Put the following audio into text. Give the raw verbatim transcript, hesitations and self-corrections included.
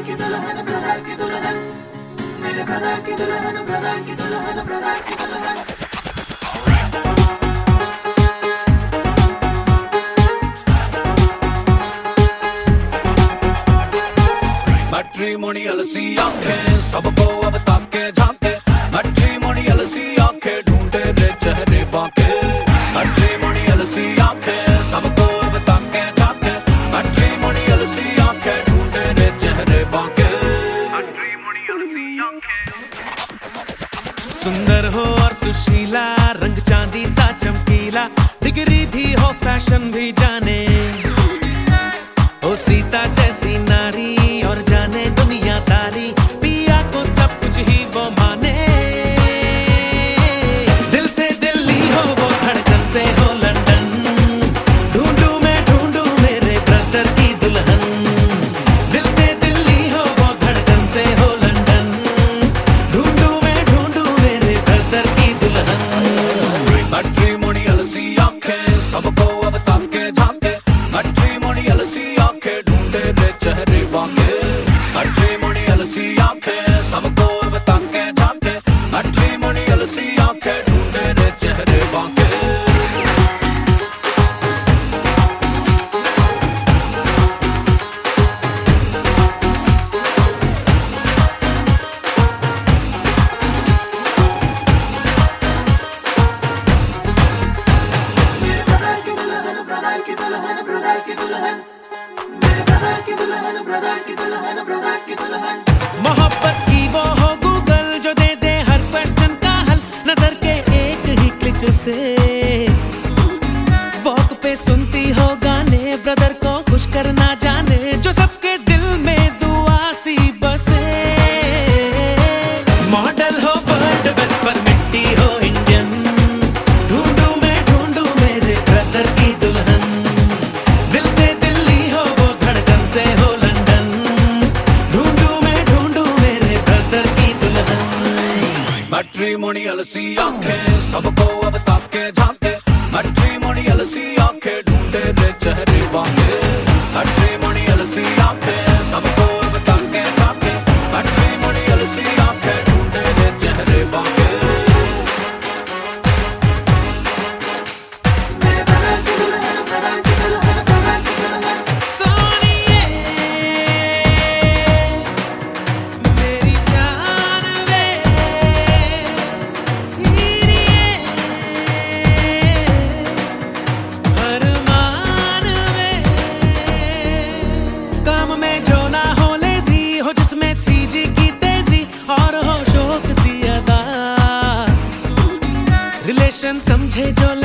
की दुल्हन ब्रदर की दुल्हन मेरे ब्रदर की दुल्हन ब्रदर की दुल्हन ब्रदर की दुल्हन मैट्रिमोनियल सी आंखें सबको अब ताके झांके मैट्रिमोनियल सी आंखें ढूंढे रे चेहरे बाके मैट्रिमोनियल सी आंखें सबको अब ताके झांके मैट्रिमोनियल सी आंखें ढूंढे रे चेहरे बाके मैट्रिमोनियल सी आंखें सुंदर हो और सुशीला रंग चांदी सा चमकीला डिग्री भी हो फैशन भी जाने ओ सीता जैसी नारी और जाने दुनिया तारी पिया को सब कुछ ही वो माने दिल से दिल्ली हो वो धड़कन से हो लंदन ढूंढू मैं ढूंढू मेरे ब्रदर की दुल्हन दिल से दिल्ली हो वो धड़कन से हो लंदन ढूंढू मैं ढूंढू मेरे ब्रदर की दुल्हन मैट्रिमोनियल सी आंखें सबको अब ताके झांके मैट्रिमोनियल सी आंखें ढूंढे रे चेहरे बाके मैट्रिमोनियल सी आंखें सबको अब ताके झांके मैट्रिमोनियल सी आंखें ढूंढे रे चेहरे बाके ब्रदर की दुल्हन ब्रदर की दुल्हन मेरे ब्रदर की दुल्हन ब्रदर की दुल्हन ब्रदर की दुल्हन मोहब्बत की वो हो गूगल जो दे दे हर क्वेश्चन का हल नजर के एक ही क्लिक से वॉक पे सुनती हो गाने ब्रदर को खुश करना जाने जो सबके दिल में दुआ सी बसे मॉडल हो वर्ल्ड बेस्ट पर मिट्टी हो इंडियन ढूंढू मैं ढूंढू मेरे ब्रदर की दुल्हन दिल से दिल्ली हो वो धड़कन से हो लंदन ढूंढू मैं ढूंढू मेरे ब्रदर की दुल्हन मैट्रिमोनियल सी आंखें सबको अब ताके झांके मैट्रिमोनियल सी आंखें ढूंढे रे चेहरे बाके मैट्रिमोनियल सी आंखें सबको अब ताके झांके मैट्रिमोनियल सी आंखें ढूंढे रे चेहरे बाके मेरे ब्रदर की दुल्हन ब्रदर की दुल्हन ब्रदर की दुल्हन सोनिए मेरी जान वे हीरिए अरमान वे काम में जो ना हो लेजी हो जिसमें थ्री जी की तेजी और हो शौक सी अदा रिलेशन समझे जो